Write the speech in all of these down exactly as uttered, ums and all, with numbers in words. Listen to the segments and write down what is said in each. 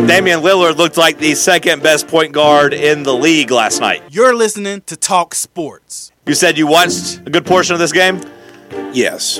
Damian Lillard looked like the second best point guard in the league last night. You're listening to Talk Sports. You said you watched a good portion of this game? Yes.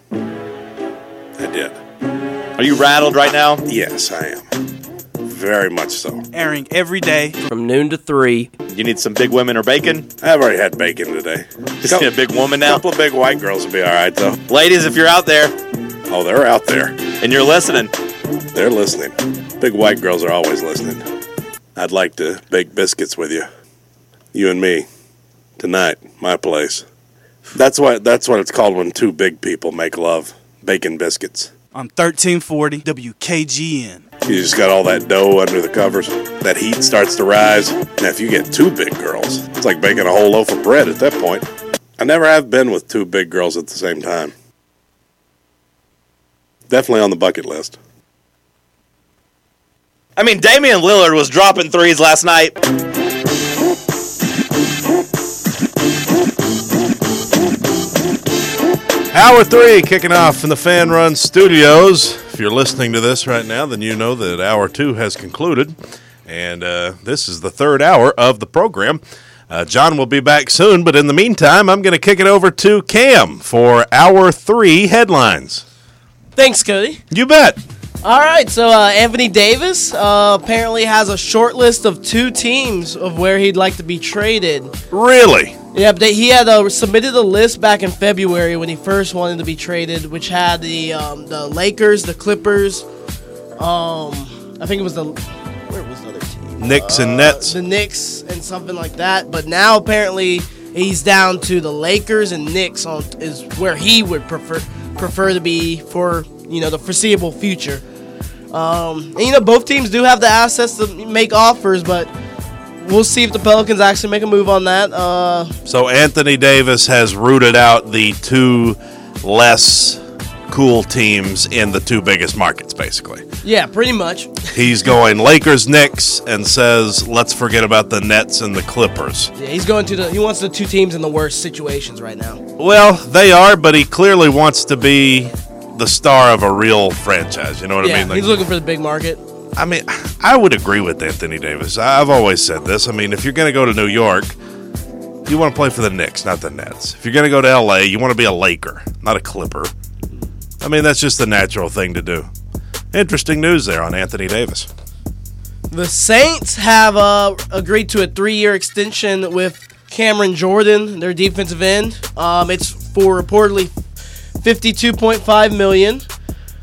I did. Are you rattled right now? Yes, I am. Very much so. Airing every day from noon to three. You need some big women or bacon? I've already had bacon today. Just need a big woman now? A couple of big white girls will be all right, though. Ladies, if you're out there. Oh, they're out there. And you're listening. They're listening. Big white girls are always listening. I'd like to bake biscuits with you. You and me. Tonight. My place. That's what, that's what it's called when two big people make love. Bacon biscuits. On thirteen forty W K G N. You just got all that dough under the covers. That heat starts to rise. Now, if you get two big girls, it's like baking a whole loaf of bread at that point. I never have been with two big girls at the same time. Definitely on the bucket list. I mean, Damian Lillard was dropping threes last night. Hour three kicking off from the Fan Run Studios. If you're listening to this right now, then you know that hour two has concluded. And uh, this is the third hour of the program. Uh, John will be back soon, but in the meantime, I'm going to kick it over to Cam for hour three headlines. Thanks, Cody. You bet. All right, so uh, Anthony Davis uh, apparently has a short list of two teams of where he'd like to be traded. Really? Yeah, but he had uh, submitted a list back in February when he first wanted to be traded, which had the um, the Lakers, the Clippers, um, I think it was the where was the other team? Knicks uh, and Nets. The Knicks and something like that. But now apparently he's down to the Lakers and Knicks on is where he would prefer prefer to be for you know the foreseeable future. Um, and, you know, both teams do have the assets to make offers, but we'll see if the Pelicans actually make a move on that. Uh, so Anthony Davis has rooted out the two less cool teams in the two biggest markets, basically. Yeah, pretty much. He's going Lakers, Knicks, and says, let's forget about the Nets and the Clippers. Yeah, he's going to the. He wants the two teams in the worst situations right now. Well, they are, but he clearly wants to be the star of a real franchise. You know what yeah, I mean? Like, he's looking for the big market. I mean, I would agree with Anthony Davis. I've always said this. I mean, if you're going to go to New York, you want to play for the Knicks, not the Nets. If you're going to go to L A, you want to be a Laker, not a Clipper. I mean, that's just the natural thing to do. Interesting news there on Anthony Davis. The Saints have uh, agreed to a three-year extension with Cameron Jordan, their defensive end. Um, it's for reportedly fifty-two point five million dollars.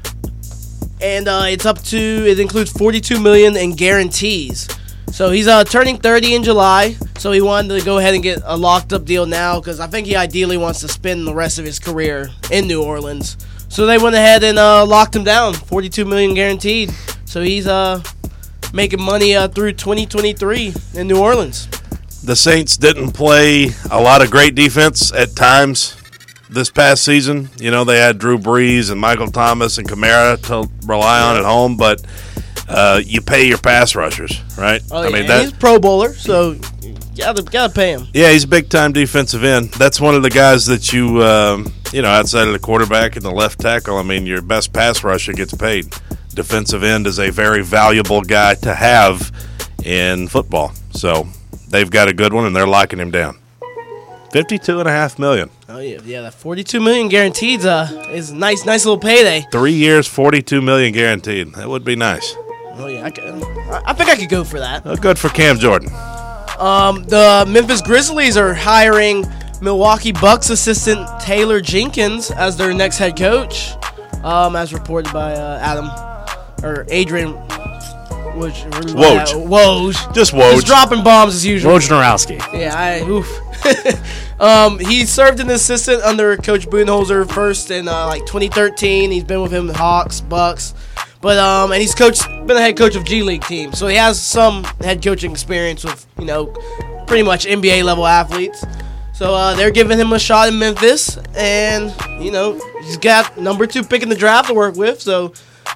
And uh, it's up to, it includes forty-two million dollars in guarantees. So he's uh, turning thirty in July, so he wanted to go ahead and get a locked-up deal now because I think he ideally wants to spend the rest of his career in New Orleans. So they went ahead and uh, locked him down, forty-two million dollars guaranteed. So he's uh, making money uh, through twenty twenty-three in New Orleans. The Saints didn't play a lot of great defense at times this past season. You know, they had Drew Brees and Michael Thomas and Kamara to rely on at home, but uh, you pay your pass rushers, right? Oh, I yeah, mean, that, he's a Pro Bowler, so you gotta, gotta pay him. Yeah, he's a big-time defensive end. That's one of the guys that you, um, you know, outside of the quarterback and the left tackle, I mean, your best pass rusher gets paid. Defensive end is a very valuable guy to have in football. So they've got a good one, and they're locking him down. fifty-two point five million dollars. Oh yeah, yeah. That forty-two million dollars guaranteed uh, is a nice, nice little payday. Three years, forty-two million dollars guaranteed. That would be nice. Oh yeah, I, could, I think I could go for that. Uh, good for Cam Jordan. Um, the Memphis Grizzlies are hiring Milwaukee Bucks assistant Taylor Jenkins as their next head coach, um, as reported by uh, Adam or Adrian. Woj. Woj. Woj. Just Woj. Just dropping bombs as usual. Wojnarowski. Yeah, I oof. um, he served as an assistant under Coach Budenholzer first in uh, like twenty thirteen. He's been with him, the Hawks, Bucks, but um, and he's coached, been a head coach of G League teams, so he has some head coaching experience with you know pretty much N B A level athletes. So uh, they're giving him a shot in Memphis, and you know he's got number two pick in the draft to work with. So.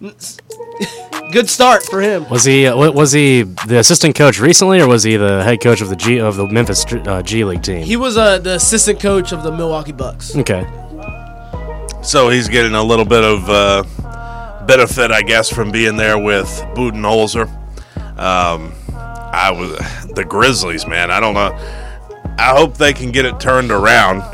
Good start for him. Was he uh, was he the assistant coach recently, or was he the head coach of the G of the Memphis uh, G League team? He was uh, the assistant coach of the Milwaukee Bucks. Okay. So he's getting a little bit of uh, benefit, I guess, from being there with Budenholzer. Um, I was the Grizzlies, man. I don't know. I hope they can get it turned around.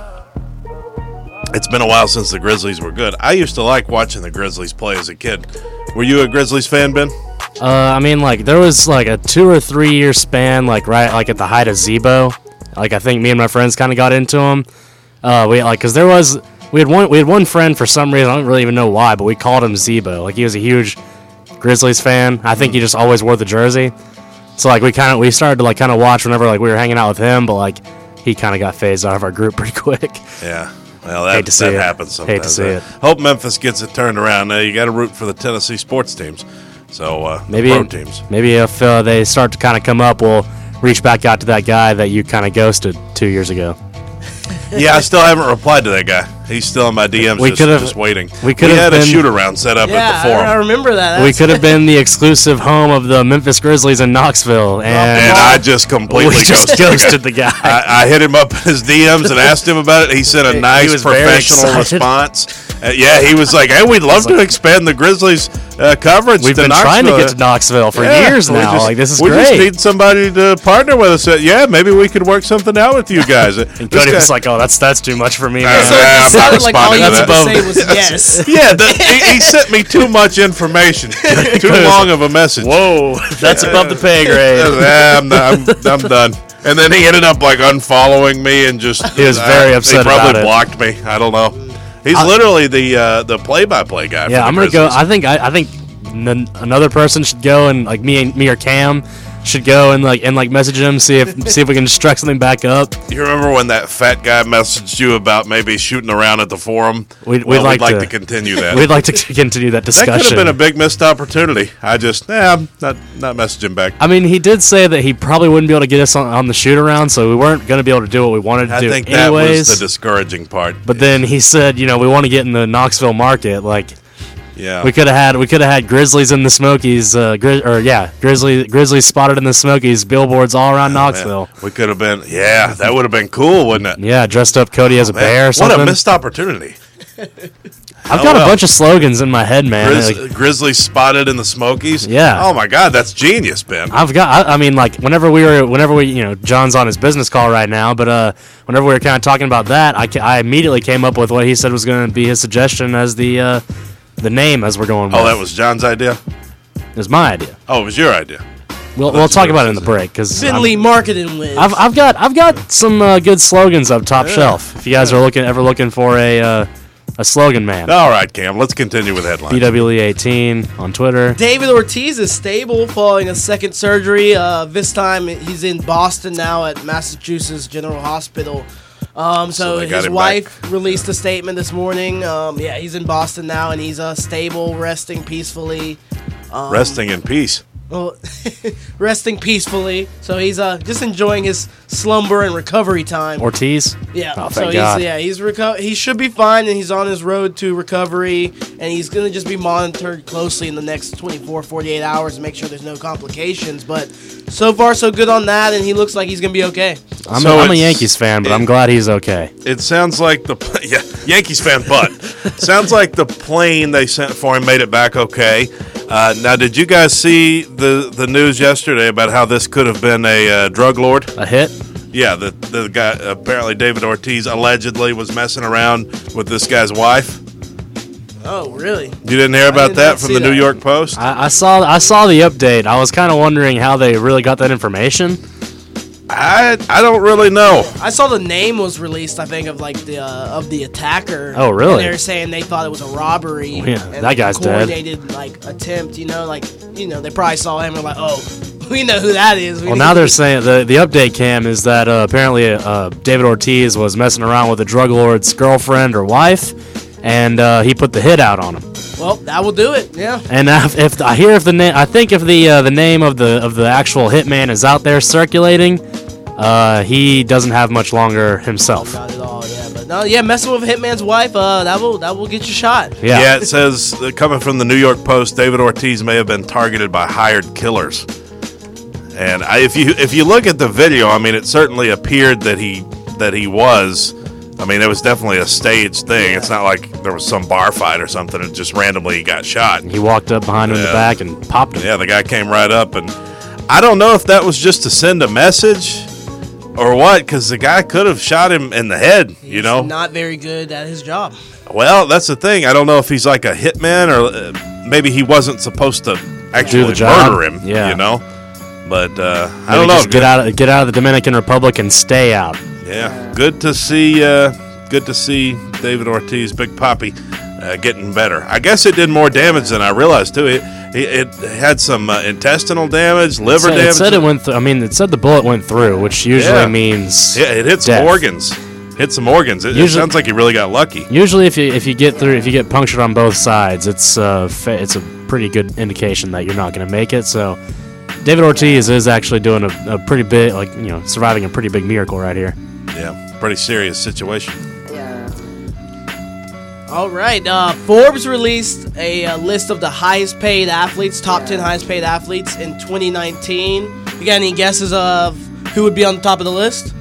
It's been a while since the Grizzlies were good. I used to like watching the Grizzlies play as a kid. Were you a Grizzlies fan, Ben? Uh, I mean, like there was like a two or three year span, like right, like at the height of Zebo. Like I think me and my friends kind of got into them. Uh, we like because there was we had one we had one friend for some reason I don't really even know why, but we called him Zebo. Like he was a huge Grizzlies fan. I think he just always wore the jersey. So like we kind of we started to like kind of watch whenever like we were hanging out with him, but like he kind of got phased out of our group pretty quick. Yeah. Well, that, Hate to see that it. happens sometimes. Hate to see it. Hope Memphis gets it turned around. Now you got to root for the Tennessee sports teams. So uh, Maybe pro teams. maybe if uh, they start to kind of come up, we'll reach back out to that guy that you kind of ghosted two years ago. Yeah, I still haven't replied to that guy. He's still in my D Ms, We just, could've- just waiting. we We could've had a been- shoot around set up Yeah, at the I, I forum, remember that. We That's- could have been the exclusive home of the Memphis Grizzlies in Knoxville, and, and I just completely we just ghosted, ghosted the the guy. guy. I, I hit him up in his D Ms and asked him about it. He sent a He nice was very professional excited. response. Uh, yeah, he was like, "Hey, we'd love to expand the Grizzlies uh, coverage." We've to been trying to Knoxville." get to Knoxville for Yeah, years we now. just- like this is we great. just need somebody to partner with us. Uh, yeah, maybe we could work something out with you guys. and This Cody guy- was like, "Oh, that's that's too much for me, Uh, man." So it I'm not sounded like all responding you to had that. to say was yes. yeah, the, he, he sent me too much information, too long of a message. Whoa, that's above the pay grade. Yeah, I'm, I'm, I'm done. And then he ended up like unfollowing me and just He was very uh, upset He probably about it. blocked me. I don't know. He's I- literally the uh, the play by play guy. for Yeah, the I'm gonna go. Grizzlies. I think I, I think n- another person should go and like me and me or Cam should go and like and like message him, see if see if we can strike something back up. You remember when that fat guy messaged you about maybe shooting around at the forum? We'd- well, we'd like to, to- continue that. We'd like to continue that that discussion. could have been a big missed opportunity. I just, eh, I'm not not messaging back. I mean, he did say that he probably wouldn't be able to get us on, on the shoot around, so we weren't going to be able to do what we wanted to I do think that anyways. was the discouraging part. But then he said, you know, we want to get in the Knoxville market. Like Yeah, we could have had, we could have had Grizzlies in the Smokies, uh, Gri- or yeah, Grizzly Grizzlies spotted in the Smokies, billboards all around Knoxville. Man, we could have been. Yeah, that would have been cool, wouldn't it? Yeah, dressed up Cody as a Man, bear or what something. a missed opportunity. I've Oh, got well. a bunch of slogans in my head, man. Grizz- Like, Grizzlies spotted in the Smokies. Yeah. Oh my God, that's genius, Ben. I've got. I, I mean, like whenever we were, whenever we, you know, John's on his business call right now, but uh, whenever we were kind of talking about that, I, ca- I immediately came up with what he said was going to be his suggestion as the uh, the name as we're going. Oh, with. that was John's idea. It was my idea. Oh, it was your idea. We'll, that's we'll talk what about it it in the is. break because Finley marketing wins. I've, I've got I've got some uh, good slogans up top shelf. If you guys are looking ever looking for a uh, a slogan man, All right, Cam. Let's continue with headlines. B W Lee eighteen on Twitter. David Ortiz is stable following a second surgery. Uh, this time he's in Boston now at Massachusetts General Hospital. Um, so So they got his him wife released a statement this morning. Um, yeah, he's in Boston now and he's uh, stable, resting peacefully. Um, Resting in peace. Well, resting peacefully. So he's uh, just enjoying his slumber and recovery time. Ortiz. Yeah, Oh, so thank he's God. yeah he's reco- he should be fine, and he's on his road to recovery, and he's gonna just be monitored closely in the next twenty-four, forty-eight hours to make sure there's no complications. But so far so good on that, and he looks like he's gonna be okay. I'm, So a, I'm a it's- Yankees fan, but it- I'm glad he's okay. It sounds like the yeah Yankees fan, but sounds like the plane they sent for him made it back okay. Uh, now, did you guys see the the news yesterday about how this could have been a uh, drug lord? A hit. Yeah, the the guy apparently David Ortiz allegedly was messing around with this guy's wife. Oh, really? You didn't hear about did that not from see the New that. York Post? I, I saw I saw the update. I was kind of wondering how they really got that information. I I don't really know. I saw the name was released. I think of like the uh, of the attacker. Oh, really? And they're saying they thought it was a robbery. Yeah, and that like guy's a dead. coordinated like attempt. You know, like you know they probably saw him and were like, oh, we know who that is. We Well, need now to- they're saying the the update, Cam, is that uh, apparently uh, David Ortiz was messing around with a drug lord's girlfriend or wife, and uh, he put the hit out on him. Well, that will do it. Yeah. And if, if I hear if the name, I think if the uh, the name of the of the actual hitman is out there circulating, uh, he doesn't have much longer himself. Not at all. Yeah, but no, yeah, messing with Hitman's wife. Uh, that will that will get you shot. Yeah. Yeah, it says uh, coming from the New York Post, David Ortiz may have been targeted by hired killers. And I, if you if you look at the video, I mean, it certainly appeared that he that he was. I mean, it was definitely a staged thing. It's not like there was some bar fight or something. It just randomly got shot. He walked up behind him in Yeah. the back and popped him. Yeah, the guy came right up, and I don't know if that was just to send a message or what, because the guy could have shot him in the head, He's you know? not very good at his job. Well, that's the thing. I don't know if he's like a hitman or uh, maybe he wasn't supposed to actually the job. murder him, Yeah. you know? But uh, I Maybe don't know. just get out, of, get out of the Dominican Republic and stay out. Yeah, good to see. Uh, good to see David Ortiz, Big Papi, uh, getting better. I guess it did more damage than I realized too. It it, it had some uh, intestinal damage, liver So damage. it said it went. Th- I mean, it said the bullet went through, which usually Yeah. means Yeah, it hit some death. organs. Hit some organs. It, it Usually- sounds like he really got lucky. Usually, if you if you get through, if you get punctured on both sides, it's uh, fa- it's a pretty good indication that you're not going to make it. So, David Ortiz is actually doing a, a pretty big, like you know, surviving a pretty big miracle right here. Yeah, pretty serious situation. All right. Uh, Forbes released a, uh list of the highest paid athletes, top ten highest paid athletes in twenty nineteen. You got any guesses of who would be on the top of the list?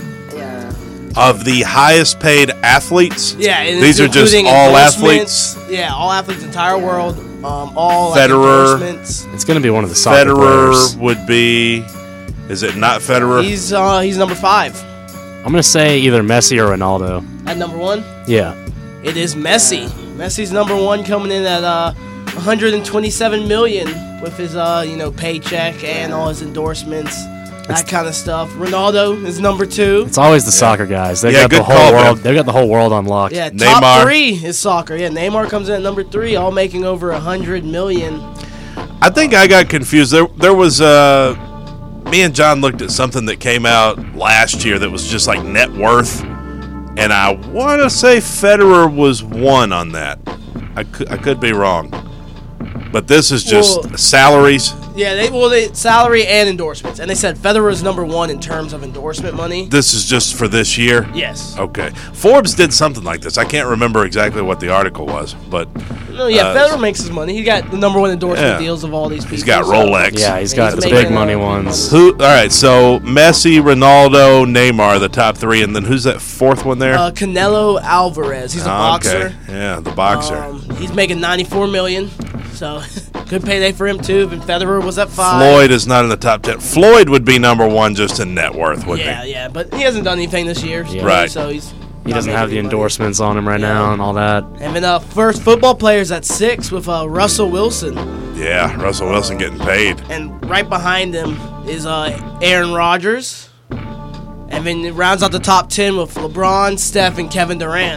Of the highest paid athletes, Yeah, and these are just including all endorsements. athletes. Yeah, all athletes, entire world. Um, all like, Federer. endorsements. It's going to be one of the soccer Federer players. would be. Is it not Federer? He's uh, he's number five. I'm going to say either Messi or Ronaldo. At number one, Yeah. it is Messi. Messi's number one, coming in at uh, one hundred twenty-seven million with his uh, you know paycheck and all his endorsements, that kind of stuff. Ronaldo is number two. It's always the soccer guys. They've Yeah, got the good whole call, world. man. They've got the whole world unlocked. Yeah, Neymar. top three is soccer. Yeah, Neymar comes in at number three, all making over a hundred million. I think I got confused. There, there was uh, me and John looked at something that came out last year that was just like net worth, and I want to say Federer was one on that. I could, I could be wrong, but this is just Well- salaries. Yeah, they well, they salary and endorsements, and they said Federer is number one in terms of endorsement money. This is just for this year. Yes. Okay. Forbes did something like this. I can't remember exactly what the article was, but No, yeah, uh, Federer makes his money. He got the number one endorsement Yeah. deals of all these people. he's got so- Rolex. Yeah, he's He's got the making big a- money ones. Who? All right. So Messi, Ronaldo, Neymar, the top three, and then who's that fourth one there? Uh, Canelo Alvarez. He's a Ah, boxer. Okay. Yeah, the boxer. Um, he's making ninety-four million, so good payday for him too. And Federer was at five. Floyd is not in the top ten. Floyd would be number one just in net worth, wouldn't Yeah, he? yeah, but he hasn't done anything this year. Yeah. Right. So he's He not doesn't making have the any money. endorsements on him right Yeah. now and all that. And then uh, first football players at six with uh, Russell Wilson, Yeah, Russell Wilson getting paid. and right behind him is uh, Aaron Rodgers, and then it rounds out the top ten with LeBron, Steph, and Kevin Durant.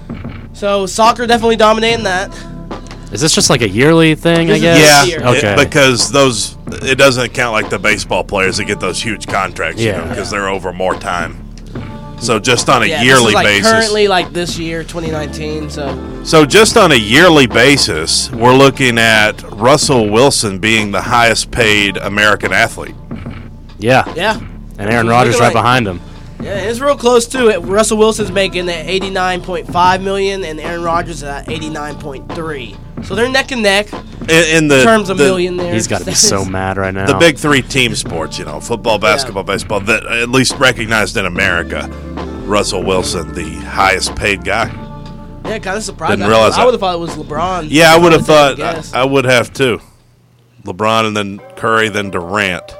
So soccer definitely dominating that. Is this just like a yearly thing, This I is guess? Yeah, this year. Okay. it- because those it doesn't count like the baseball players that get those huge contracts, you Yeah. know, because they're over more time. So just on a Yeah, yearly this is like basis. currently like this year, twenty nineteen. So So just on a yearly basis, we're looking at Russell Wilson being the highest paid American athlete. Yeah. yeah, And Aaron He's Rodgers looking right like- behind him. yeah, it's real close to it. Russell Wilson's making at eighty-nine point five million, and Aaron Rodgers is at eighty-nine point three. So they're neck and neck In, in the in terms of the, millionaires. He's got to be so mad right now. the big three team sports, you know, football, basketball, baseball, that at least recognized in America. Russell Wilson, the highest paid guy. Yeah, kind of surprised. Didn't I- realize I that. would have thought it was LeBron. Yeah, I would have I'd thought. take a guess. I, I would have too. LeBron and then Curry, then Durant.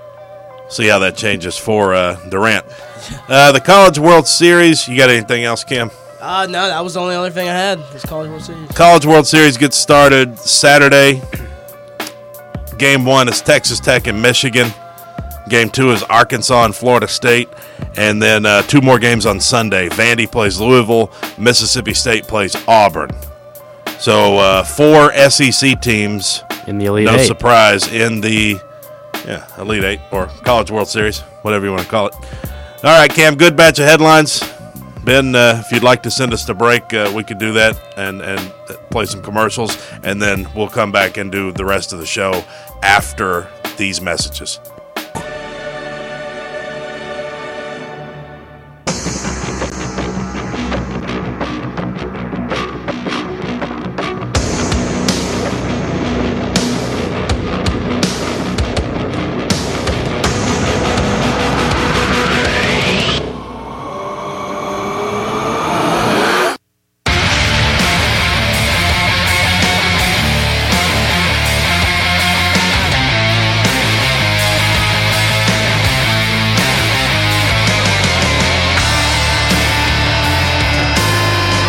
See how that changes for uh, Durant. Uh, the College World Series. You got anything else, Kim? Uh, no, that was the only other thing I had. Was College World Series. College World Series gets started Saturday. Game one is Texas Tech and Michigan. Game two is Arkansas and Florida State. And then uh, two more games on Sunday. Vandy plays Louisville. Mississippi State plays Auburn. So uh, four S E C teams, in the Elite no Eight. surprise, in the yeah Elite Eight or College World Series, whatever you want to call it. All right, Cam, good batch of headlines. Ben, uh, if you'd like to send us to break, uh, we could do that and, and play some commercials, and then we'll come back and do the rest of the show after these messages.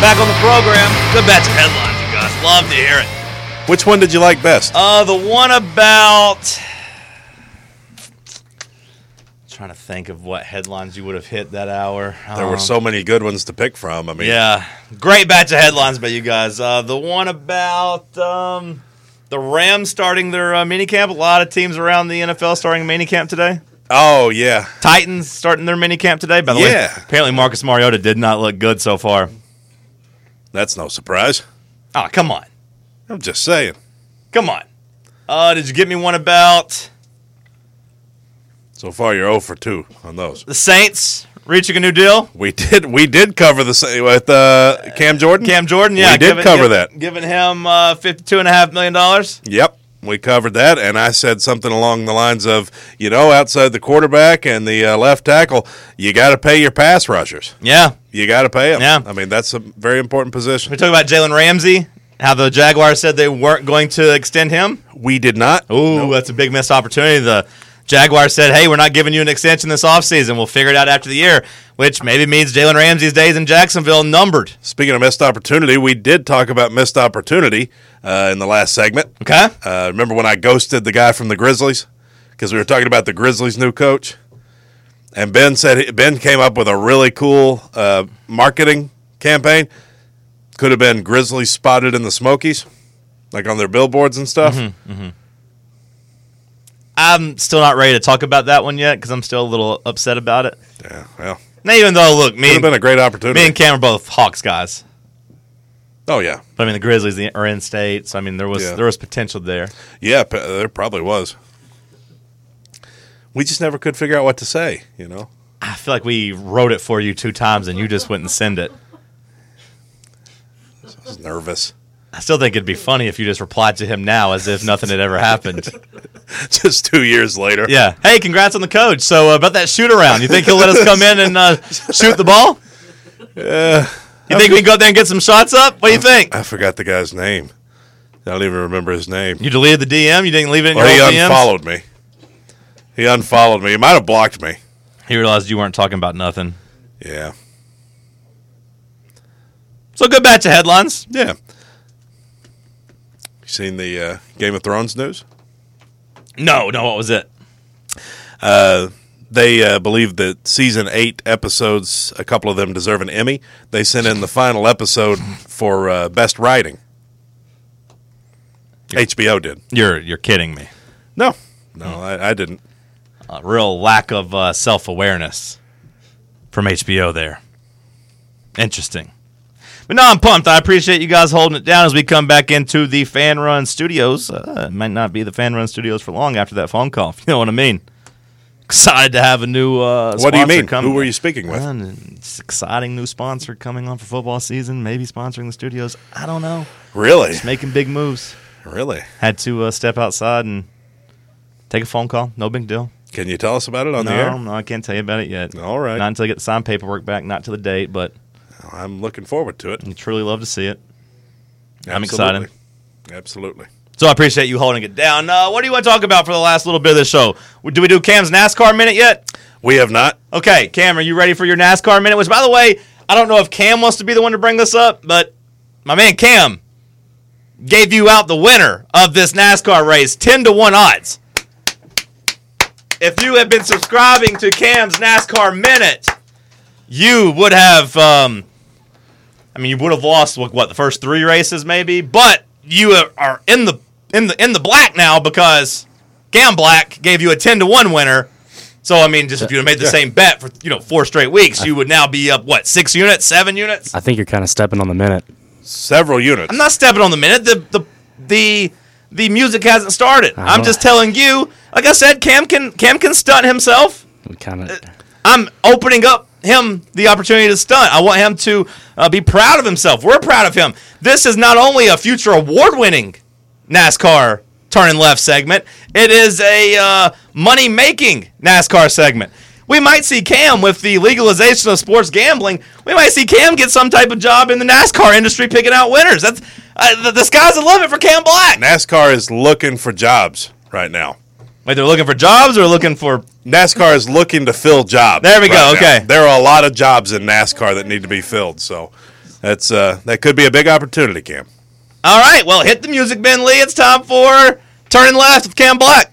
Back on the program. Good batch of headlines, you guys. Love to hear it. Which one did you like best? Uh, the one about... Trying to think of what headlines you would have hit that hour. There were Um, so many good ones to pick from. I mean, Yeah, great batch of headlines by you guys. Uh, the one about um, the Rams starting their uh, minicamp. A lot of teams around the N F L starting minicamp today. Oh, yeah. Titans starting their minicamp today. By the Yeah. way, apparently Marcus Mariota did not look good so far. That's no surprise. Oh, come on. I'm just saying. Come on. Uh, did you get me one about So far, you're zero for two on those. the Saints reaching a new deal? We did we did cover the sa- with uh, Cam Jordan. Cam Jordan, yeah. We did giving- cover giving- that. Giving him uh, fifty-two point five million dollars. Yep, we covered that, and I said something along the lines of, you know, outside the quarterback and the uh, left tackle, you got to pay your pass rushers. Yeah. You got to pay them. Yeah. I mean, that's a very important position. We talk about Jalen Ramsey, how the Jaguars said they weren't going to extend him. We did not. Ooh, Nope. that's a big missed opportunity. The Jaguars said, hey, we're not giving you an extension this offseason. We'll figure it out after the year, which maybe means Jalen Ramsey's days in Jacksonville numbered. Speaking of missed opportunity, we did talk about missed opportunity uh, in the last segment. Okay? Uh, remember when I ghosted the guy from the Grizzlies? Because we were talking about the Grizzlies' new coach. And Ben said Ben came up with a really cool uh, marketing campaign. Could have been Grizzlies spotted in the Smokies, like on their billboards and stuff. Mm-hmm. I'm still not ready to talk about that one yet because I'm still a little upset about it. Yeah, well, Now, even though, look, me could have and, been a great opportunity. me and Cam are both Hawks guys. oh yeah, But, I mean, the Grizzlies are in state, so, I mean, there was Yeah. there was potential there. yeah, p- there probably was. We just never could figure out what to say, you know. I feel like we wrote it for you two times and you just wouldn't send it. I was nervous. I still think it'd be funny if you just replied to him now as if nothing had ever happened. Just two years later. Yeah. Hey, congrats on the coach. So uh, about that shoot around, you think he'll let us come in and uh, shoot the ball? Yeah. You think we can go out there and get some shots up? What do you think? I forgot the guy's name. I don't even remember his name. You deleted the D M? You didn't leave it in Well, your he old D Ms? unfollowed me. He unfollowed me. He might have blocked me. He realized you weren't talking about nothing. Yeah. So good batch of headlines. Yeah. You seen the uh, Game of Thrones news? No, no, what was it? Uh, they uh, believe that season eight episodes, a couple of them deserve an Emmy. They sent in the final episode for uh, best writing. H B O did. You're you're kidding me. No, no, I, I didn't. A real lack of uh, self-awareness from H B O there. Interesting. But no, I'm pumped. I appreciate you guys holding it down as we come back into the Fan Run Studios. Uh, it might not be the Fan Run Studios for long after that phone call, if you know what I mean. Excited to have a new uh, What do you sponsor mean? coming. Who were you speaking with? Uh, it's exciting new sponsor coming on for football season, maybe sponsoring the studios. I don't know. Really? Making big moves. Really? Had to uh, step outside and take a phone call. No big deal. Can you tell us about it on no, the air? no, I can't tell you about it yet. All right. Not until I get the signed paperwork back, not to the date, but I'm looking forward to it. you truly love to see it. I'm Absolutely. excited. Absolutely. So I appreciate you holding it down. Uh, what do you want to talk about for the last little bit of the show? Do we do Cam's NASCAR minute yet? We have not. Okay, Cam, are you ready for your NASCAR minute? Which, by the way, I don't know if Cam wants to be the one to bring this up, but my man Cam gave you out the winner of this NASCAR race, ten to one odds. If you had been subscribing to Cam's NASCAR minute, you would have, um, I mean, you would have lost, what, what, the first three races maybe, but you are in the in the in the black now because Cam Black gave you a ten to one winner. So I mean, just if you had made the same bet for you know four straight weeks, you would now be up what six units, seven units. I think you're kind of stepping on the minute. Several units. I'm not stepping on the minute. The the the the music hasn't started. I I'm know. just telling you. Like I said, Cam can Cam can stunt himself. We kind of. I'm opening up him the opportunity to stunt. I want him to uh, be proud of himself. We're proud of him. This is not only a future award-winning NASCAR turn left segment, it is a uh, money-making NASCAR segment. We might see Cam with the legalization of sports gambling. We might see Cam get some type of job in the NASCAR industry picking out winners. That's uh, the, the sky's the limit for Cam Black. NASCAR is looking for jobs right now. Wait, they're looking for jobs or looking for... NASCAR is looking to fill jobs. There we go, right now. okay. There are a lot of jobs in NASCAR that need to be filled, so That's uh, that could be a big opportunity, Cam. All right, well, hit the music, Ben Lee. It's time for Turning Left with Cam Black.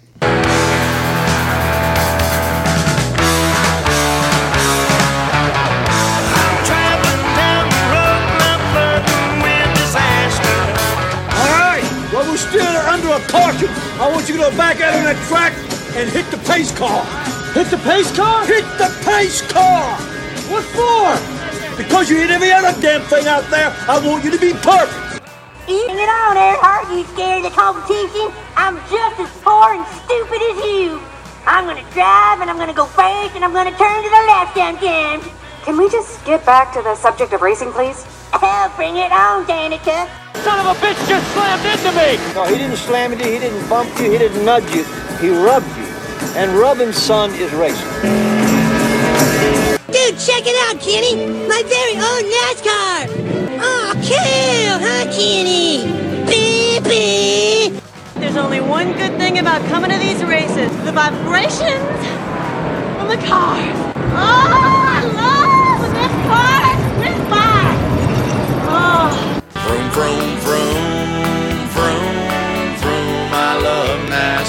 Under a caution, I want you to go back out on that track and hit the pace car. Hit the pace car? Hit the pace car! What for? Because you hit every other damn thing out there, I want you to be perfect. Bring it on, Earhart. You scared of the competition? I'm just as poor and stupid as you. I'm gonna drive and I'm gonna go first and I'm gonna turn to the left sometimes. Can we just get back to the subject of racing, please? Hell, bring it on, Danica. Son of a bitch just slammed into me! No, he didn't slam into you, he didn't bump you, he didn't nudge you. He rubbed you. And rubbing, son, is racing. Dude, check it out, Kenny. My very own NASCAR. Oh, cool, huh, Kenny? Beep, beep. There's only one good thing about coming to these races. The vibrations from the cars. Oh, I love this car. This car. Oh. Vroom, vroom, vroom, vroom, vroom. I love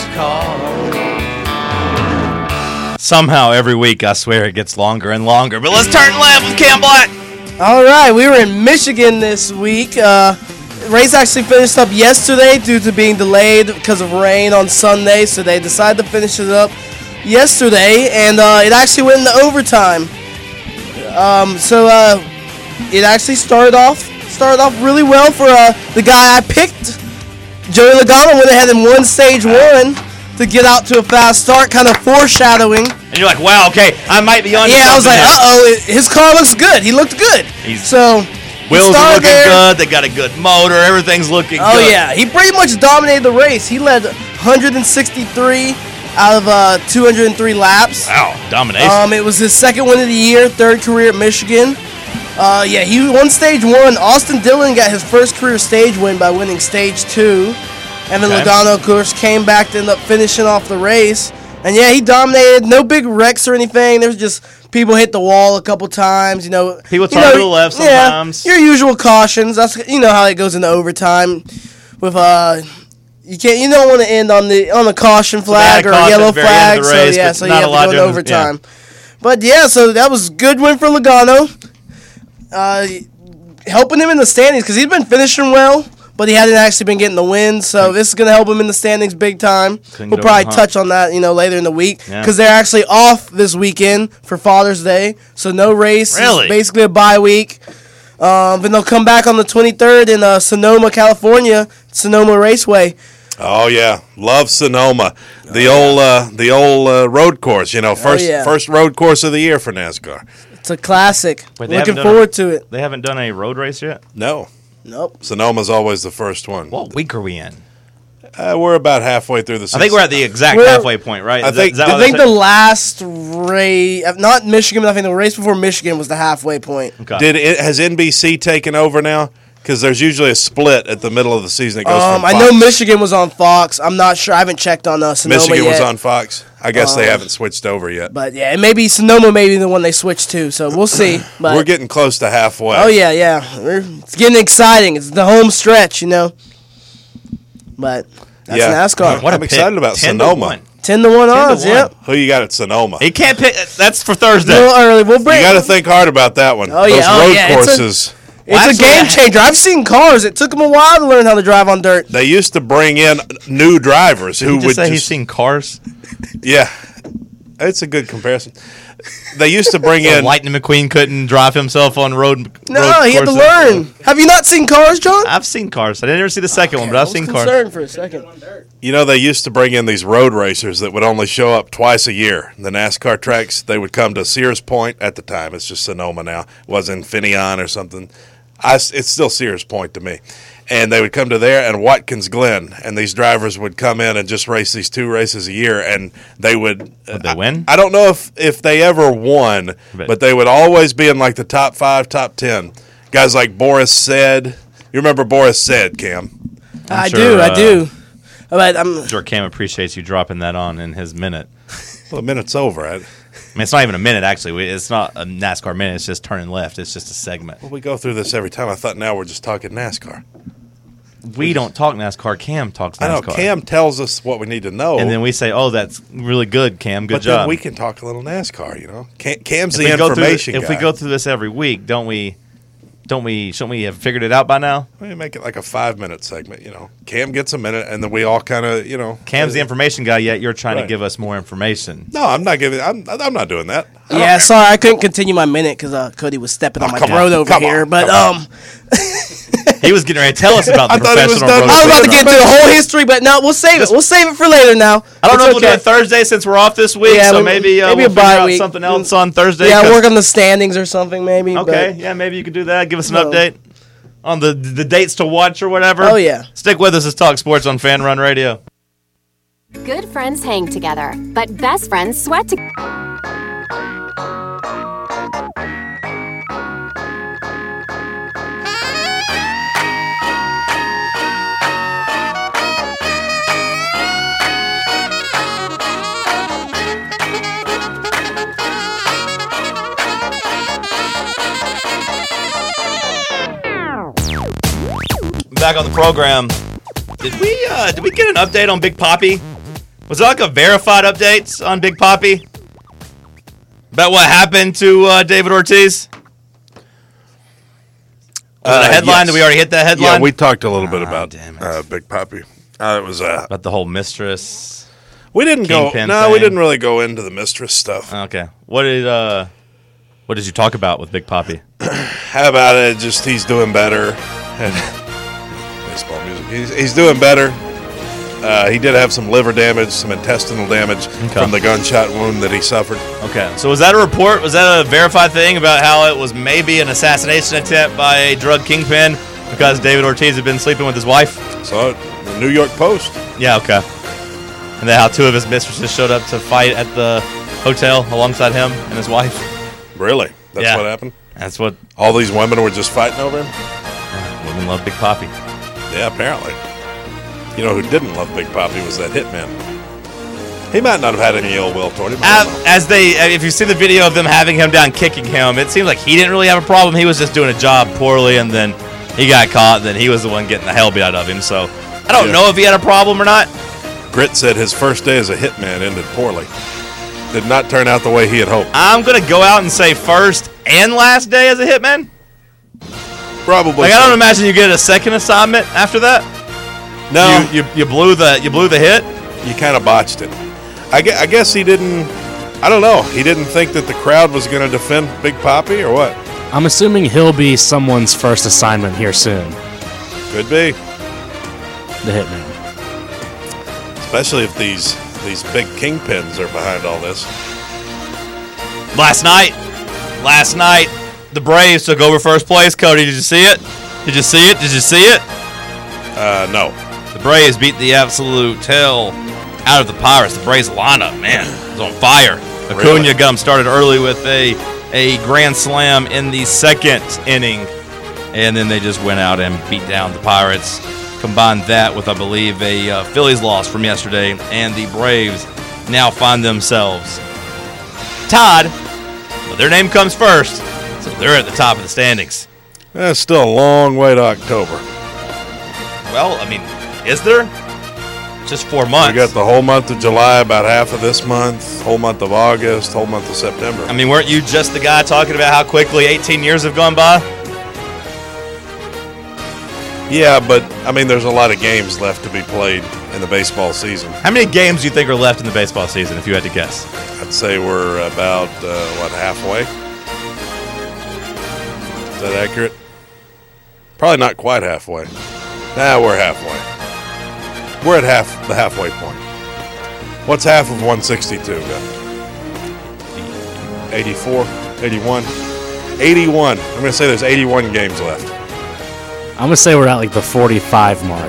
NASCAR. Somehow every week, I swear, it gets longer and longer. But let's turn left with Cam Black. All right, we were in Michigan this week. Uh, race actually finished up yesterday due to being delayed because of rain on Sunday, so they decided to finish it up yesterday, and uh, it actually went into overtime. Um, so uh, it actually started off started off really well for uh, the guy I picked. Joey Logano went ahead and won stage one to get out to a fast start, kind of foreshadowing. And you're like, wow, okay, I might be on. Yeah, I was like, uh-oh, his car looks good. He looked good. He's, so wheels are looking there. good. They got a good motor. Everything's looking oh, good. Oh, yeah. He pretty much dominated the race. He led one hundred sixty-three out of uh, two hundred three laps. Wow, domination. Um, it was his second win of the year, third career at Michigan. Uh, yeah, he won stage one. Austin Dillon got his first career stage win by winning stage two. And then okay. Logano, of course, came back to end up finishing off the race. And yeah, he dominated. No big wrecks or anything. There's just people hit the wall a couple times. You know, people turn you know, to the left sometimes. Yeah, your usual cautions. That's you know how it goes into overtime. With uh, you can't you don't want to end on the on the caution flag so or a yellow flag. Race, so yeah, so you have to go into overtime. Yeah. But yeah, so that was a good win for Logano. Uh, helping him in the standings because he's been finishing well, but he hadn't actually been getting the wins. So this is going to help him in the standings big time. Couldn't we'll probably touch on that, you know, later in the week because yeah. they're actually off this weekend for Father's Day, so no race. Really? It's basically a bye week. Um, then they'll come back on the twenty-third in uh, Sonoma, California, Sonoma Raceway. Oh yeah, love Sonoma, the oh, old uh, the old uh, road course. You know, first oh, yeah. first road course of the year for NASCAR. It's a classic. Wait, Looking forward a, to it. They haven't done a road race yet? No. Nope. Sonoma's always the first one. What week are we in? Uh, we're about halfway through the season. I think we're at the exact we're, halfway point, right? I is think, that, is that I think the last race, not Michigan, but I think the race before Michigan was the halfway point. Okay. Did it, has N B C taken over now? Because there's usually a split at the middle of the season. It goes um, from I Fox. know Michigan was on Fox. I'm not sure. I haven't checked on uh, Sonoma Michigan yet. was on Fox. I guess um, they haven't switched over yet. But yeah, and maybe Sonoma may be the one they switched to. So we'll see. But, we're getting close to halfway. Oh yeah, yeah. We're, it's getting exciting. It's the home stretch, you know. But that's yeah. NASCAR. What I'm excited about Sonoma. Ten to one odds. Yep. Who you got at Sonoma? He can't pick. That's for Thursday. A little early. We'll bring. You got to think hard about that one. Oh yeah. Those oh, road yeah. courses. It's a, It's well, a game changer. I've seen cars. It took them a while to learn how to drive on dirt. They used to bring in new drivers Did who he just would say just, he's seen cars. Yeah, it's a good comparison. They used to bring so in Lightning McQueen couldn't drive himself on road. No, road he had to courses. learn. Have you not seen Cars, John? I've seen Cars. I didn't ever see the second okay, one, but I've I was seen concerned Cars. for a second. You know, they used to bring in these road racers that would only show up twice a year. The NASCAR tracks, they would come to Sears Point at the time. It's just Sonoma now. It was in Finian or something. I, it's still Sears Point to me. And they would come to there and Watkins Glen, and these drivers would come in and just race these two races a year, and they would. Would they win? I, I don't know if, if they ever won, but, but they would always be in like the top five, top ten. Guys like Boris Said. You remember Boris Said, Cam? I sure, do, uh, I do. But I'm sure Cam appreciates you dropping that on in his minute. Well, the minute's over. I, I mean, it's not even a minute, actually. We, it's not a NASCAR minute. It's just turning left. It's just a segment. well, we go through this every time. I thought now we're just talking NASCAR. We don't talk NASCAR. Cam talks NASCAR. I know. Cam tells us what we need to know. And then we say, oh, that's really good, Cam. Good but job. then we can talk a little NASCAR, you know. Cam, Cam's if the we go through information If we guy. go through this every week, don't we, don't we, shouldn't we have figured it out by now? We make it like a five-minute segment, you know. Cam gets a minute, and then we all kind of, you know. Cam's the information guy, yet you're trying Right. to give us more information. No, I'm not giving. I'm. I'm not doing that. I Yeah, sorry, I couldn't continue my minute because uh, Cody was stepping on Oh, my come throat on, over come here. on, but come um, He was getting ready to tell us about the I thought it was professional done. road I was about to race. get into the whole history, but no, we'll save it. We'll save it for later now. I don't know if It's we'll do okay. it Thursday since we're off this week, Yeah, so we- maybe, uh, maybe we'll a figure bye out week. something else on Thursday. Yeah, 'cause- work on the standings or something, maybe. Okay, but- yeah, maybe you could do that. Give us an No. update on the the dates to watch or whatever. Oh, yeah. Stick with us as Talk Sports on Fan Run Radio. Good friends hang together, but best friends sweat together. Back on the program. Did we uh, did we get an update on Big Papi? Was it like a verified update on Big Papi? About what happened to uh, David Ortiz? Was it a headline? yes. Did we already hit that headline? Yeah, we talked a little bit Ah, about damn it. uh, Big Papi. Uh, it was uh, About the whole mistress. we didn't go. Kingpin No, we thing. didn't really go into the mistress stuff. Okay. What did uh, what did you talk about with Big Papi? How about it? Just he's doing better. Baseball music. He's, he's doing better. Uh, he did have some liver damage, some intestinal damage from the gunshot wound that he suffered. Okay. So was that a report? Was that a verified thing about how it was maybe an assassination attempt by a drug kingpin because David Ortiz had been sleeping with his wife? Saw it in the New York Post. Yeah, okay. And then how two of his mistresses showed up to fight at the hotel alongside him and his wife. Really? That's Yeah. what happened? That's what All these women were just fighting over him? women love Big Papi. Yeah, apparently. You know who didn't love Big Papi was that hitman. He might not have had any ill will toward him. I don't know. As they, if you see the video of them having him down kicking him, it seems like he didn't really have a problem. He was just doing a job poorly, and then he got caught, and then he was the one getting the hell beat out of him. So I don't Yeah. know if he had a problem or not. Grit said his first day as a hitman ended poorly. Did not turn out the way he had hoped. I'm going to go out and say first and last day as a hitman. Probably. Like, so. I don't imagine you get a second assignment after that. No, You, you, you blew the you blew the hit. you kind of botched it. I guess, I guess he didn't. I don't know. He didn't think that the crowd was going to defend Big Papi or what? I'm assuming he'll be someone's first assignment here soon. Could be. The Hitman. Especially if these these big kingpins are behind all this. Last night, last night, the Braves took over first place. Cody, did you see it? Did you see it? Did you see it? Uh, no. The Braves beat the absolute hell out of the Pirates. The Braves lineup, man, was on fire. Acuna Really? Gum started early with a a grand slam in the second inning, and then they just went out and beat down the Pirates. Combine that with, I believe, a uh, Phillies loss from yesterday, and the Braves now find themselves tied, but their name comes first, so they're at the top of the standings. That's still a long way to October. Well, I mean, is there? Just four months. We got the whole month of July, about half of this month, whole month of August, whole month of September. I mean, weren't you just the guy talking about how quickly eighteen years have gone by? Yeah, but I mean, there's a lot of games left to be played in the baseball season. How many games do you think are left in the baseball season, if you had to guess? I'd say we're about, uh, what, halfway? Is that accurate? Probably not quite halfway. Nah, we're halfway. We're at half the halfway point. What's half of one sixty-two, guy? eighty-four, eighty-one, eighty-one. I'm going to say there's eighty-one games left. I'm gonna say we're at like the forty-five mark.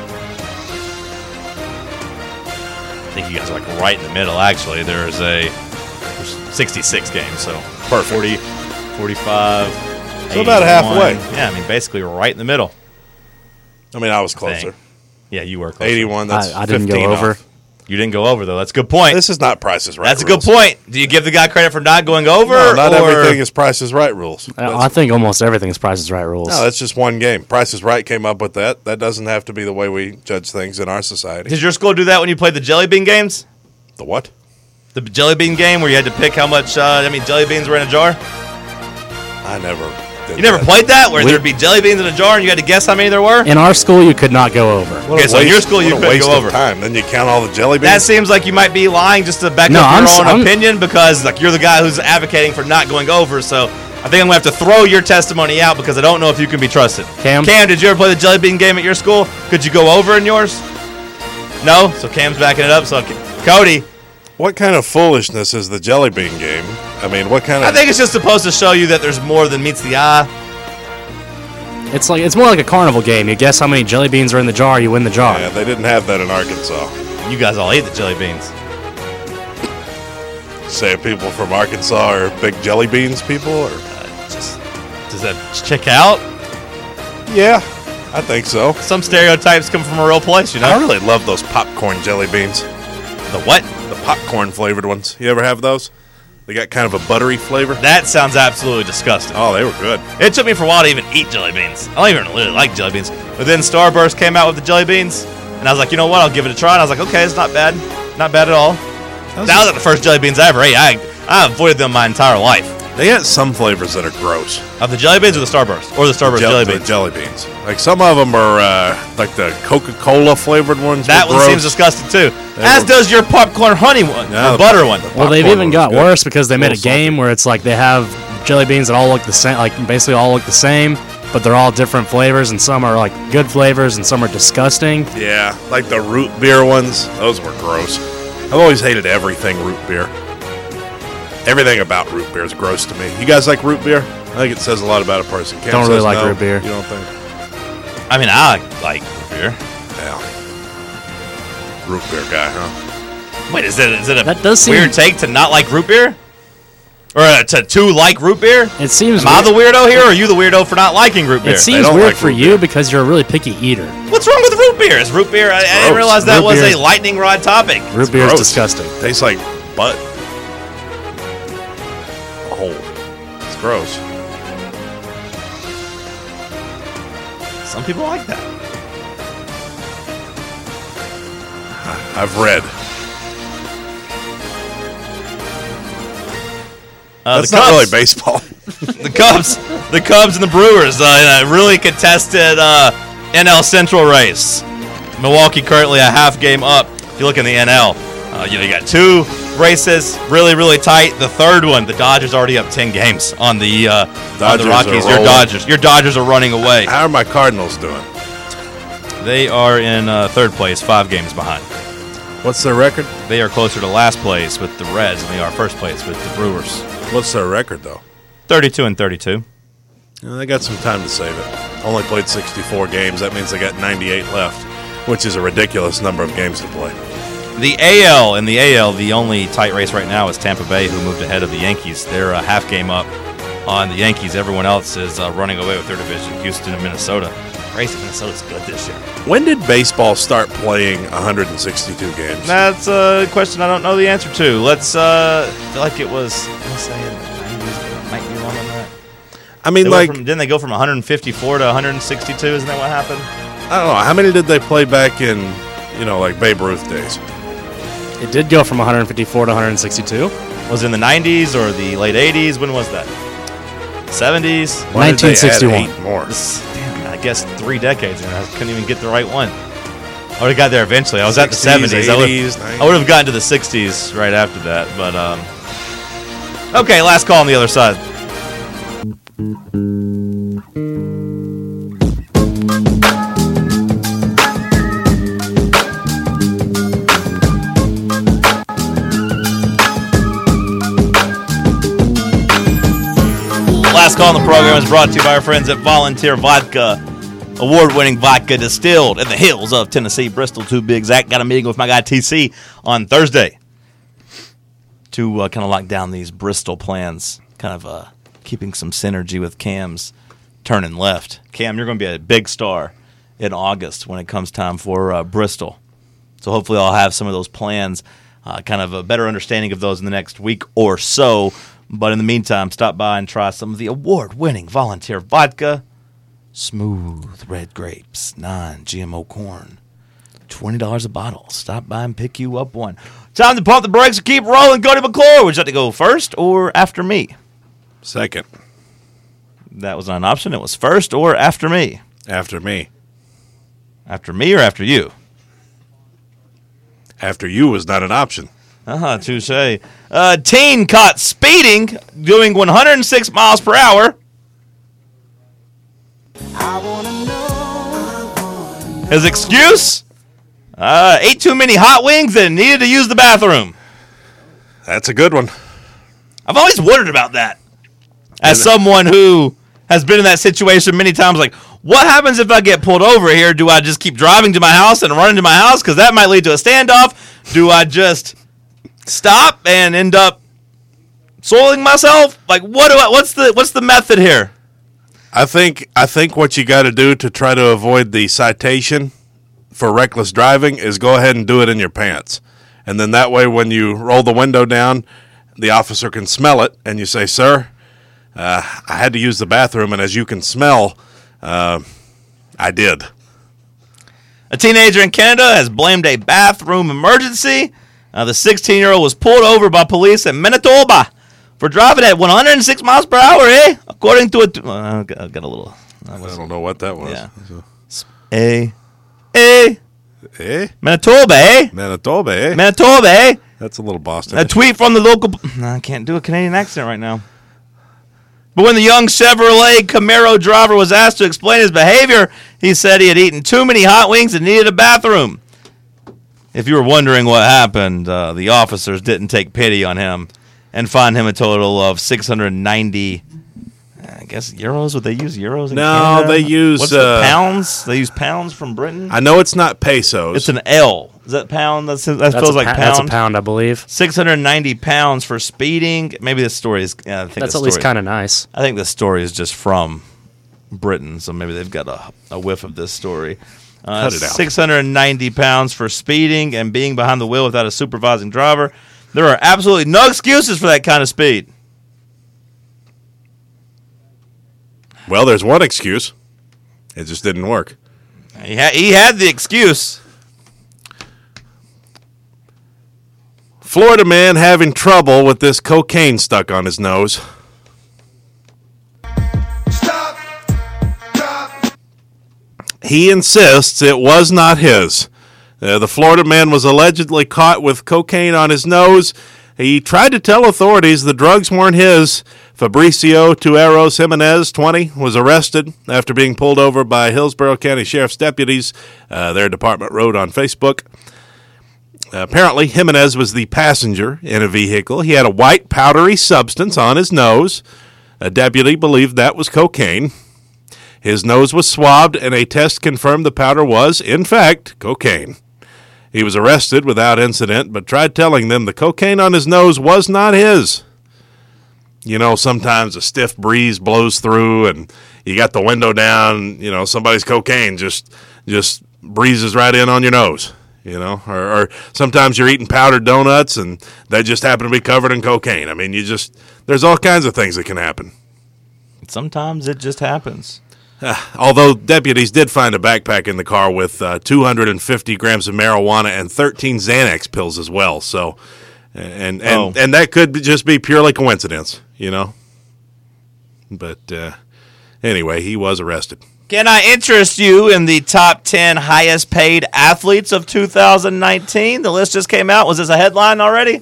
I think you guys are like right in the middle, actually. There's a there's sixty-six games, so Perfect. forty, forty-five, So about halfway. Yeah, I mean, basically right in the middle. I mean, I was closer. Thing. Yeah, you were closer. eighty-one, that's I, I didn't fifteen go over. off. You didn't go over, though. That's a good point. This is not Price is Right That's a rules. good point. Do you give the guy credit for not going over? No, not or? everything is Price is Right rules. I I think almost everything is Price is Right rules. No, that's just one game. Price is Right came up with that. That doesn't have to be the way we judge things in our society. Did your school do that when you played the jelly bean games? The what? The jelly bean game where you had to pick how much, uh, I mean, jelly beans were in a jar? I never did You never that. played that? Where We- there'd be jelly beans in a jar and you had to guess how many there were? In our school, you could not go over. What a Okay, so in your waste- school, you what a couldn't waste go of over. time. Then you count all the jelly beans. That seems like you might be lying just to back No, up I'm your s- own I'm- opinion because like you're the guy who's advocating for not going over. So I think I'm going to have to throw your testimony out because I don't know if you can be trusted. Cam? Cam, did you ever play the jelly bean game at your school? Could you go over in yours? No? So Cam's backing it up. So Cody, What kind of foolishness is the jelly bean game? I mean, what kind of? I think it's just supposed to show you that there's more than meets the eye. It's like it's more like a carnival game. You guess how many jelly beans are in the jar, you win the jar. Yeah, they didn't have that in Arkansas. You guys all ate the jelly beans. Say people from Arkansas are big jelly beans people, or Just does that check out? yeah, I think so. Some stereotypes come from a real place, you know. I really love those popcorn jelly beans. The what? The popcorn flavored ones. You ever have those? They got kind of a buttery flavor. That sounds absolutely disgusting. Oh, they were good. It took me for a while to even eat jelly beans. I don't even really like jelly beans. But then Starburst came out with the jelly beans, and I was like, you know what? I'll give it a try. And I was like, okay, it's not bad. Not bad at all. That was like the first jelly beans I ever ate. I, I avoided them my entire life. They got some flavors that are gross. Of the jelly beans or the Starburst? Or the Starburst Jell- jelly the beans? jelly beans. Like some of them are uh, like the Coca-Cola flavored ones. That were one gross. seems disgusting too. They As were- does your popcorn honey one, Yeah, or the butter pop- one. the Well, they've popcorn even was got good. worse because they made a Little game salty. where it's like they have jelly beans that all look the same, like basically all look the same, but they're all different flavors, and some are like good flavors and some are disgusting. Yeah, like the root beer ones. Those were gross. I've always hated everything root beer. Everything about root beer is gross to me. You guys like root beer? I think it says a lot about a person. Cam Don't really says like no. root beer. You don't think? I mean, I like root beer. Yeah. Root beer guy, huh? Wait, is it is it a That does seem- weird take to not like root beer? Or uh, to, to like root beer? It seems Am I the weird- weirdo here, or are you the weirdo for not liking root beer? It seems don't weird like for root you beer. because you're a really picky eater. What's wrong with root beer? Is root beer? I, I didn't gross. realize that Root was beer a is- lightning rod topic. Root beer is gross. disgusting. Tastes like butt. Oh, it's gross. Some people like that. I've read. Uh, That's the not Cubs, really baseball. the Cubs, the Cubs and the Brewers uh, in a really contested uh, N L Central race. Milwaukee currently a half game up. If you look in the N L, uh, you know you got two races, really really tight. The third one, the Dodgers already up ten games on the uh, on Dodgers the are Rockies. Your rolling. Dodgers, your Dodgers are running away. How are my Cardinals doing? They are in uh, third place, five games behind. What's their record? They are closer to last place with the Reds than they are first place with the Brewers. What's their record, though? thirty-two and thirty-two. Yeah, they got some time to save it. Only played sixty-four games. That means they got ninety-eight left, which is a ridiculous number of games to play. The A L, in the A L, the only tight race right now is Tampa Bay, who moved ahead of the Yankees. They're a half game up on the Yankees. Everyone else is uh, running away with their division, Houston and Minnesota. Crazy, Minnesota's good this year. When did baseball start playing one hundred sixty-two games? That's a question I don't know the answer to. Let's, uh, I feel like it was, let's say in the nineties, but I might be wrong on that. I mean, They like, went from, didn't they go from one hundred fifty-four to one hundred sixty-two? Isn't that what happened? I don't know. How many did they play back in, you know, like Babe Ruth days? It did go from one fifty-four to one sixty-two. Was it in the nineties or the late eighties? When was that? seventies? Why did they add nineteen sixty-one. eight more? This- Damn, I guess three decades, and I couldn't even get the right one. I would have got there eventually. I was at the sixties, seventies. I would, eighties, I would have gotten to the sixties right after that. But um, okay, last call on the other side. Last call on the program is brought to you by our friends at Volunteer Vodka. Award-winning vodka distilled in the hills of Tennessee, Bristol, to be exact. Got a meeting with my guy T C on Thursday to uh, kind of lock down these Bristol plans, kind of uh, keeping some synergy with Cam's turning left. Cam, you're going to be a big star in August when it comes time for uh, Bristol. So hopefully I'll have some of those plans, uh, kind of a better understanding of those in the next week or so. But in the meantime, stop by and try some of the award-winning Volunteer Vodka. Smooth red grapes, non-G M O corn. twenty dollars a bottle. Stop by and pick you up one. Time to pump the brakes and keep rolling. Cody McClure, would you like to go first or after me? Second. That was not an option. It was first or after me. After me. After me or after you? After you was not an option. Uh-huh, touche. Uh, teen caught speeding, doing one hundred six miles per hour. His excuse? Uh, ate too many hot wings and needed to use the bathroom. That's a good one. I've always wondered about that. As someone who has been in that situation many times, like, what happens if I get pulled over here? Do I just keep driving to my house and run into my house? Because that might lead to a standoff. Do I just stop and end up soiling myself? Like, what do I, what's the what's the method here? I think I think what you got to do to try to avoid the citation for reckless driving is go ahead and do it in your pants. And then that way when you roll the window down, the officer can smell it, and you say, sir, uh, I had to use the bathroom, and as you can smell, uh, I did. A teenager in Canada has blamed a bathroom emergency. Uh, the sixteen-year-old was pulled over by police in Manitoba for driving at one hundred six miles per hour, eh? According to a... T- uh, I got a little... I don't know what that was. Yeah. A... Eh? Eh? Manitoba, eh? Manitoba, eh? Manitoba, eh? That's a little Boston. A tweet from the local... No, I can't do a Canadian accent right now. But when the young Chevrolet Camaro driver was asked to explain his behavior, he said he had eaten too many hot wings and needed a bathroom. If you were wondering what happened, uh, the officers didn't take pity on him and fined him a total of six hundred ninety, I guess, euros. Would they use euros in No, Canada? they use... What's uh, the pounds? They use pounds from Britain? I know it's not pesos. It's an L. Is that pound? That's, that That's feels a like pa- pound. That's a pound, I believe. six hundred ninety pounds for speeding. Maybe this story is... Yeah, I think That's the at least story- kind of nice. I think this story is just from Britain, so maybe they've got a, a whiff of this story. Uh, Cut it out. six hundred ninety pounds for speeding and being behind the wheel without a supervising driver. There are absolutely no excuses for that kind of speed. Well, there's one excuse. It just didn't work. He, ha- he had the excuse. Florida man having trouble with this cocaine stuck on his nose. Stop! Stop! He insists it was not his. Uh, the Florida man was allegedly caught with cocaine on his nose. He tried to tell authorities the drugs weren't his. Fabricio Tueros Jimenez, twenty, was arrested after being pulled over by Hillsborough County Sheriff's deputies. Uh, their department wrote on Facebook. Uh, apparently, Jimenez was the passenger in a vehicle. He had a white powdery substance on his nose. A deputy believed that was cocaine. His nose was swabbed, and a test confirmed the powder was, in fact, cocaine. He was arrested without incident, but tried telling them the cocaine on his nose was not his. You know, sometimes a stiff breeze blows through, and you got the window down, you know, somebody's cocaine just just breezes right in on your nose, you know. Or, or sometimes you're eating powdered donuts, and they just happen to be covered in cocaine. I mean, you just, there's all kinds of things that can happen. Sometimes it just happens. Uh, although deputies did find a backpack in the car with uh, two hundred fifty grams of marijuana and thirteen Xanax pills as well. So, and and Oh. and that could be- just be purely coincidence, you know. But uh, anyway, he was arrested. Can I interest you in the top ten highest paid athletes of two thousand nineteen? The list just came out. Was this a headline already?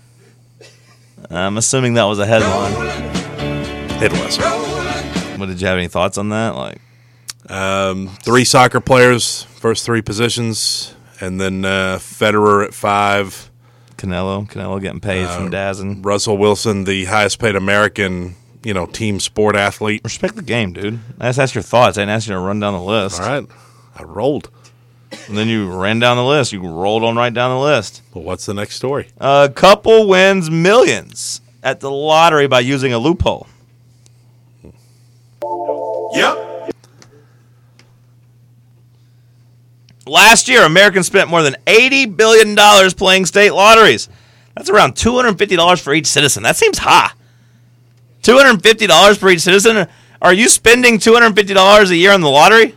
I'm assuming that was a headline. It was. What, did you have any thoughts on that? Like, Um, three soccer players, first three positions, and then uh, Federer at five. Canelo, Canelo getting paid Uh, from Dazen. Russell Wilson, the highest paid American, you know, team sport athlete. Respect the game, dude. I just asked your thoughts. I didn't ask you to run down the list. All right, I rolled. And then you ran down the list. You rolled on right down the list. Well, what's the next story? A couple wins millions at the lottery by using a loophole. Yep. Last year, Americans spent more than eighty billion dollars playing state lotteries. That's around two hundred fifty dollars for each citizen. That seems high. two hundred fifty dollars for each citizen? Are you spending two hundred fifty dollars a year on the lottery?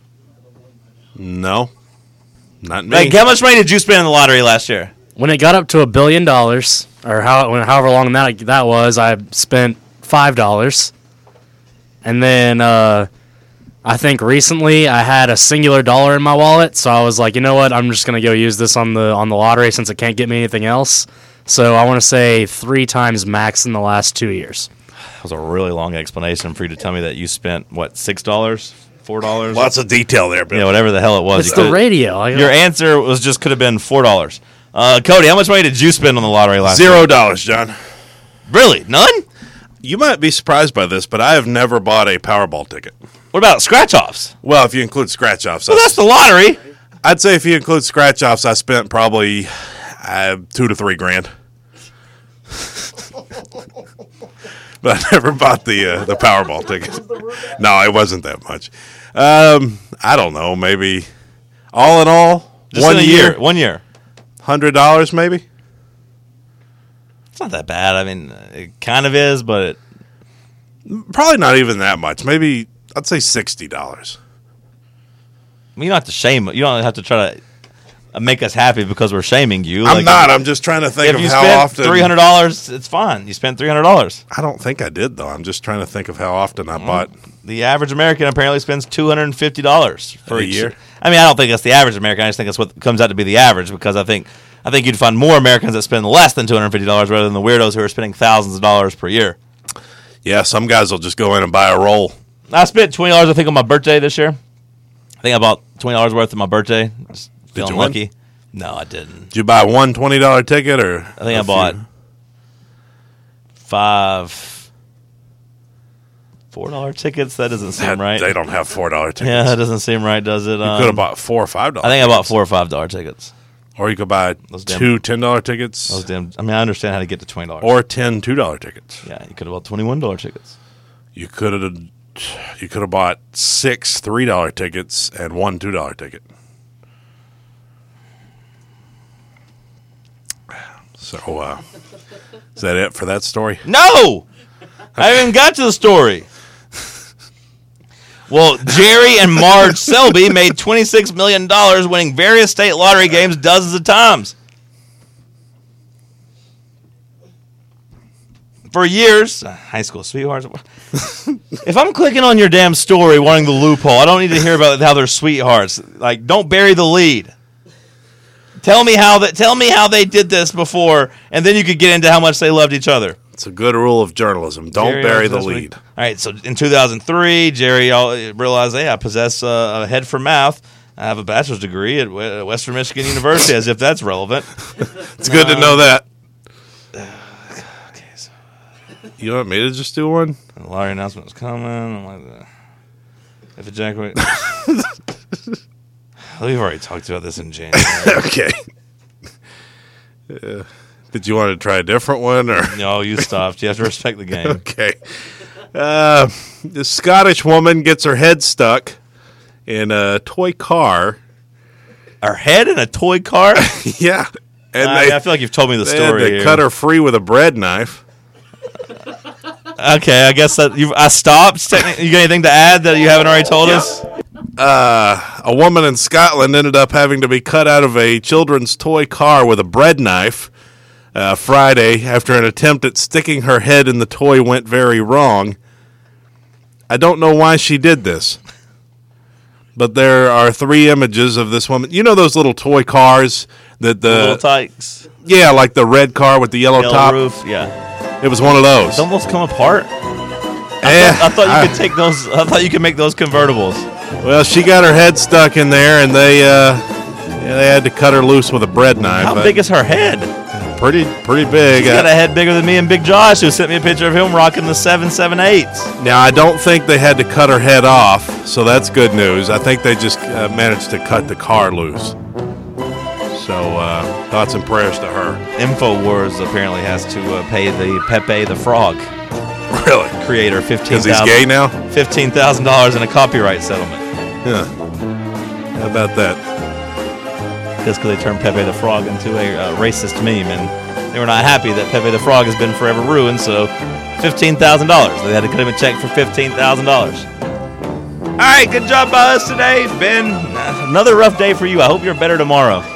No. Not me. Like, how much money did you spend in the lottery last year? When it got up to a billion dollars, or how, when, however long that that was, I spent five dollars. And then uh, I think recently I had a singular dollar in my wallet, so I was like, you know what? I'm just gonna go use this on the on the lottery since it can't get me anything else. So I want to say three times max in the last two years. That was a really long explanation for you to tell me that you spent what six dollars, four dollars? Lots of detail there, Bill. Yeah, whatever the hell it was. It's You the could- radio. I- Your answer was just could have been four dollars. Uh, Cody, how much money did you spend on the lottery last year? Zero dollars, John. Really? None? You might be surprised by this, but I have never bought a Powerball ticket. What about scratch-offs? Well, if you include scratch-offs. Well, that's the lottery. I'd say if you include scratch-offs, I spent probably uh, two to three grand. But I never bought the uh, the Powerball ticket. No, it wasn't that much. Um, I don't know, maybe all in all, Just one in a year, year. One year. hundred dollars maybe. It's not that bad. I mean, it kind of is, but it, Probably not even that much. Maybe I'd say sixty dollars. I mean, you don't have to shame. You don't have to try to uh, make us happy because we're shaming you. I'm Like, not. I'm just trying to think if of you how spent often. three hundred dollars, it's fine. You spent three hundred dollars. I don't think I did though. I'm just trying to think of how often I bought. The average American apparently spends two hundred and fifty dollars for A each year? I mean, I don't think that's the average American. I just think that's what comes out to be the average because I think I think you'd find more Americans that spend less than two hundred and fifty dollars rather than the weirdos who are spending thousands of dollars per year. Yeah, some guys will just go in and buy a roll. I spent twenty dollars, I think, on my birthday this year. I think I bought twenty dollars worth of my birthday. Just feeling you win? lucky. No, I didn't. Did you buy one twenty dollar ticket or? I think I bought five four dollar tickets. That doesn't seem That- right. They don't have four dollar tickets. Yeah, that doesn't seem right, does it? You Um, could have bought four or five dollar. I think I bought four or five dollar tickets. Or you could buy Those damn- two ten dollar tickets. Those damn. I mean, I understand how to get to twenty dollars. Or ten two dollar tickets. Yeah, you could have bought twenty one dollar tickets. You could have. You could have bought six three dollar tickets and one two dollar ticket. So, uh, is that it for that story? No, I haven't even got to the story. Well, Jerry and Marge Selby made twenty-six million dollars winning various state lottery games dozens of times. For years, uh, high school sweethearts. If I'm clicking on your damn story wanting the loophole, I don't need to hear about how they're sweethearts. Like, don't bury the lead. Tell me how that. Tell me how they did this before, and then you could get into how much they loved each other. It's a good rule of journalism. Don't Jerry bury has the this week. lead. All right, so in two thousand three, Jerry all- realized, hey, I possess uh, a head for math. I have a bachelor's degree at We- Western Michigan University, as if that's relevant. It's good to know that. You want me to just do one? The lottery announcement is coming. I'm like, uh, if ejaculate. We've already talked about this in January. Okay. Uh, did you want to try a different one, or No, you stopped. You have to respect the game. okay? Uh, the Scottish woman gets her head stuck in a toy car. Her head in a toy car? Yeah, and I, they, I feel like you've told me the they had story. to here. cut her free with a bread knife. Okay, I guess that you I stopped. You got anything to add that you haven't already told us? Uh, a woman in Scotland ended up having to be cut out of a children's toy car with a bread knife uh, Friday after an attempt at sticking her head in the toy went very wrong. I don't know why she did this, but there are three images of this woman. You know those little toy cars that the, The little tykes, yeah, like the red car with the yellow, yellow top. roof. Yeah, It was one of those. don't those come apart? Eh, I thought you I- could take those. I thought you could make those convertibles. Well, she got her head stuck in there, and they uh, yeah, they had to cut her loose with a bread knife. How Uh, big is her head? Pretty, pretty big. She's got Uh, a head bigger than me and Big Josh, who sent me a picture of him rocking the seven seven eights. now, I don't think they had to cut her head off, so that's good news. I think they just uh, managed to cut the car loose. So, uh, thoughts and prayers to her. InfoWars apparently has to uh, pay the Pepe the Frog Really? creator fifteen Because he's thousand gay now? fifteen thousand dollars in a copyright settlement. Yeah. How about that? just because they turned Pepe the Frog into a uh, racist meme, and they were not happy that Pepe the Frog has been forever ruined, so fifteen thousand dollars. They had to cut him a check for fifteen thousand dollars. All right, good job by us today. Ben, another rough day for you. I hope you're better tomorrow.